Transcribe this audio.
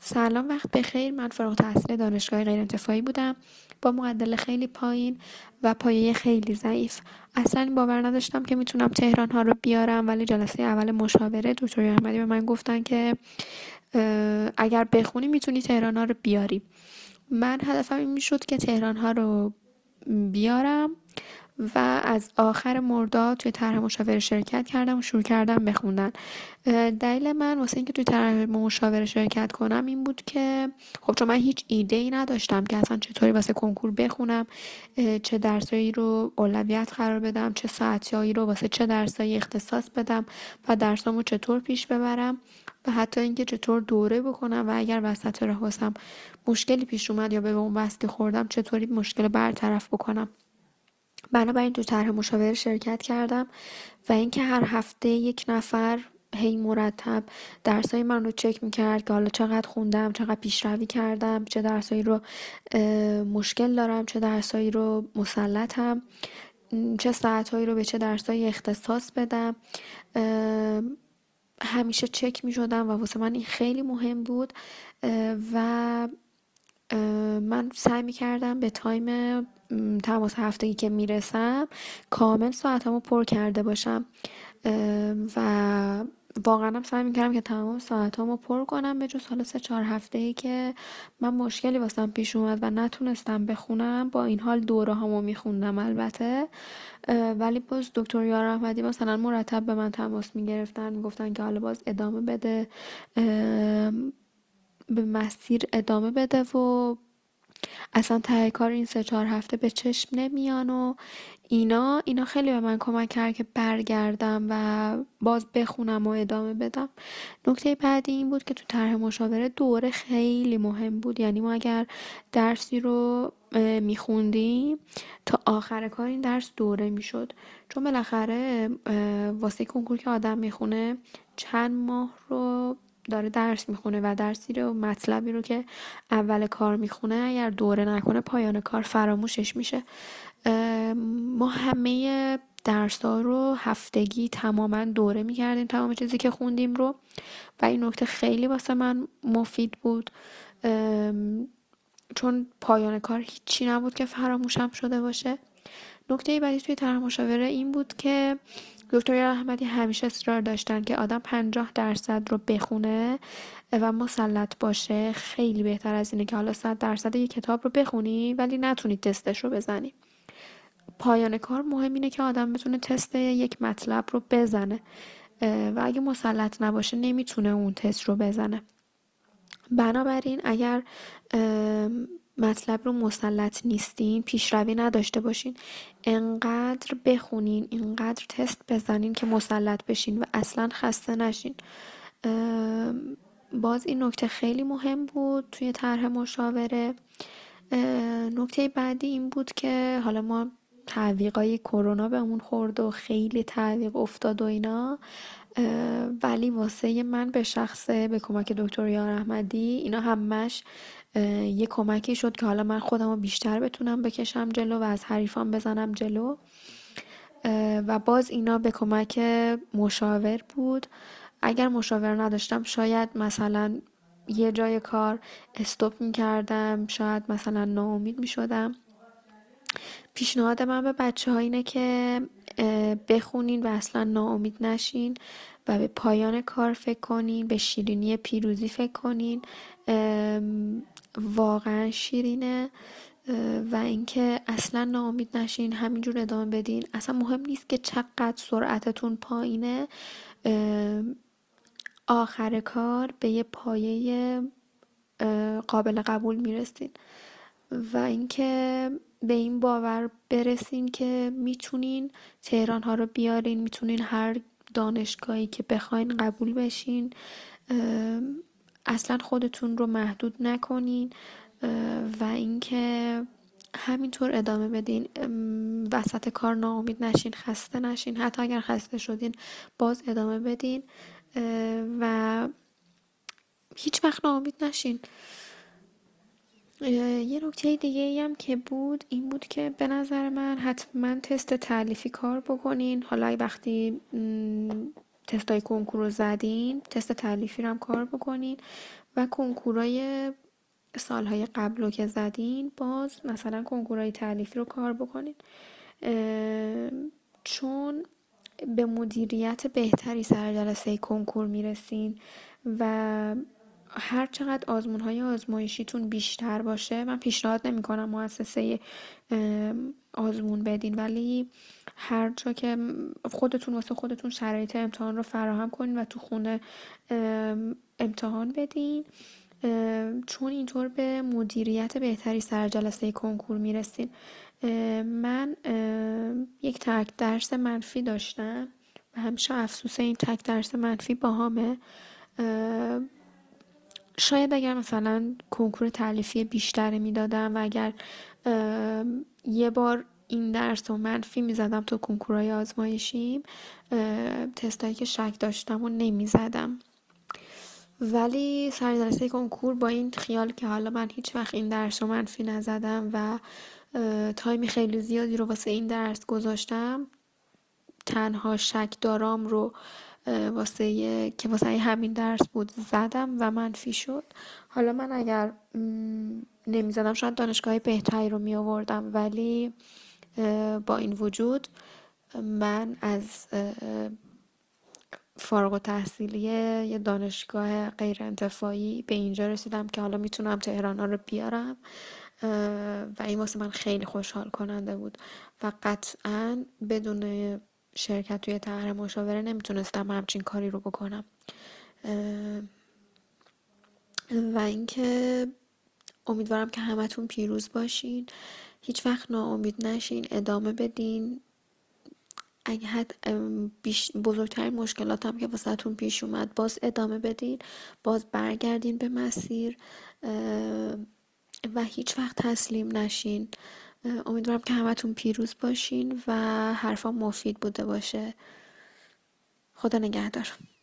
سلام، وقت بخیر. من فارغ التحصیل دانشگاه غیرانتفاعی بودم با معدل خیلی پایین و پایه خیلی ضعیف. اصلا باور نداشتم که میتونم تهران ها رو بیارم، ولی جلسه اول مشاوره دکتر احمدی به من گفتن که اگر بخونی میتونی تهران ها رو بیاری. من هدفم این میشد که تهران ها رو بیارم و از آخر مرداد توی طرح مشاوره شرکت کردم و شروع کردم بخوندن. دلیل من واسه اینکه توی طرح مشاوره شرکت کنم این بود که خب چون من هیچ ایده ای نداشتم که اصلا چطوری واسه کنکور بخونم، چه درسایی رو اولویت قرار بدم، چه ساعتایی رو واسه چه درسایی اختصاص بدم و درسامو چطور پیش ببرم و حتی اینکه چطور دوره بکنم و اگر وسط راه واسم مشکلی پیش اومد یا به اون بسته خوردم چطوری مشکل برطرف بکنم. بنابراین تو طرح مشاوره شرکت کردم و اینکه هر هفته یک نفر هی مرتب درسای من رو چک میکرد که حالا چقدر خوندم، چقدر پیشروی کردم، چه درسایی رو مشکل دارم، چه درسایی رو مسلطم، چه ساعتهایی رو به چه درسایی اختصاص بدم. همیشه چک میشدم و واسه من این خیلی مهم بود. و من سعی میکردم به تایم تماس هفتگی که میرسم کامل ساعتمو پر کرده باشم و واقعا هم سعی میکردم که تمام ساعتامو پر کنم به جز حالا 3-4 هفته‌ای که من مشکلی واسم پیش اومد و نتونستم بخونم. با این حال دوره هامو میخوندم البته، ولی باز دکتر یار احمدی مثلا مرتب به من تماس میگرفتن، میگفتن که حالا باز ادامه بده، به مسیر ادامه بده و اصلا ته کار این 3-4 هفته به چشم نمیان و اینا خیلی به من کمک کرد که برگردم و باز بخونم و ادامه بدم. نکته بعدی این بود که تو طرح مشاوره دوره خیلی مهم بود. یعنی ما اگر درسی رو میخوندیم تا آخر کار این درس دوره میشد، چون بالاخره واسه کنکور که آدم میخونه چند ماه رو داره درس میخونه و درسی رو مطلبی رو که اول کار میخونه اگر دوره نکنه پایان کار فراموشش میشه. ما همه درس ها رو هفتگی تماما دوره میکردیم، تمام چیزی که خوندیم رو، و این نکته خیلی واسه من مفید بود. چون پایان کار هیچی نبود که فراموشم شده باشه. نکته بعدی توی طرح مشاوره این بود که دکتر احمدی همیشه اصرار داشتن که آدم 50% رو بخونه و مسلط باشه. خیلی بهتر از اینه که حالا 100% یک کتاب رو بخونی ولی نتونی تستش رو بزنی. پایان کار مهم اینه که آدم بتونه تست یک مطلب رو بزنه و اگه مسلط نباشه نمیتونه اون تست رو بزنه. بنابراین اگر مطلب رو مسلط نیستین، پیشروی نداشته باشین، انقدر بخونین، انقدر تست بزنین که مسلط بشین و اصلا خسته نشین. باز این نکته خیلی مهم بود توی طرح مشاوره. نکته بعدی این بود که حالا ما تعویقای کرونا بهمون خورد و خیلی تعویق افتاد و اینا، ولی واسه من به شخصه به کمک دکتر یار احمدی اینا همش یه کمکی شد که حالا من خودم رو بیشتر بتونم بکشم جلو و از حریفان بزنم جلو. و باز اینا به کمک مشاور بود. اگر مشاور نداشتم شاید مثلا یه جای کار استوب میکردم، شاید مثلا ناامید میشدم. پیشنهاد من به بچه ها اینه که بخونین و اصلا ناامید نشین و به پایان کار فکر کنین، به شیرینی پیروزی فکر کنین. واقعا شیرینه. و اینکه اصلا ناامید نشین، همینجور ادامه بدین. اصلا مهم نیست که چقدر سرعتتون پایینه، آخر کار به یه پایه قابل قبول میرسین. و اینکه به این باور برسین که میتونین تهران ها رو بیارین، میتونین هر دانشگاهی که بخواین قبول بشین. اصلا خودتون رو محدود نکنین و اینکه همینطور ادامه بدین. وسط کار ناامید نشین، خسته نشین. حتی اگر خسته شدین باز ادامه بدین و هیچ وقت ناامید نشین. یه نکته دیگه ای هم که بود این بود که به نظر من حتما تست تألیفی کار بکنین. حالا وقتی تستای کنکور رو زدین تست تألیفی رو هم کار بکنین و کنکورای سالهای قبل رو که زدین باز مثلا کنکورای تالیفی رو کار بکنین، چون به مدیریت بهتری سر جلسه کنکور میرسین و هر چقدر آزمون‌های آزمایشیتون بیشتر باشه، من پیشنهاد نمی‌کنم مؤسسه آزمون بدین، ولی هر جا که خودتون واسه خودتون شرایط امتحان رو فراهم کنین و تو خونه امتحان بدین، چون اینطور به مدیریت بهتری سر جلسه کنکور میرسین. من یک ترک درس منفی داشتم و همیشه افسوس این تک درس منفی باهامه. شاید اگر مثلا کنکور تالیفی بیشتری میدادم و اگر یه بار این درس رو منفی میزدم تو کنکورهای آزمایشیم، تستایی که شک داشتم و نمیزدم. ولی سر جلسه کنکور با این خیال که حالا من هیچ وقت این درس رو منفی نزدم و تایم خیلی زیادی رو واسه این درس گذاشتم، تنها شک دارام رو واسه همین درس بود زدم و منفی شد. حالا من اگر نمیزدم شاید دانشگاه بهتری رو می آوردم، ولی با این وجود من از فارغ التحصیلی یه دانشگاه غیر انتفاعی به اینجا رسیدم که حالا میتونم تهران ها رو بیارم و این واسه من خیلی خوشحال کننده بود و قطعا بدون شرکت توی طرح مشاوره نمیتونستم همچین کاری رو بکنم. و اینکه امیدوارم که همتون پیروز باشین، هیچ وقت ناامید نشین، ادامه بدین. اگه بزرگترین مشکلات هم که واسهتون پیش اومد باز ادامه بدین، باز برگردین به مسیر و هیچ وقت تسلیم نشین. امیدوارم که همتون پیروز باشین و حرفا مفید بوده باشه. خدا نگهدار.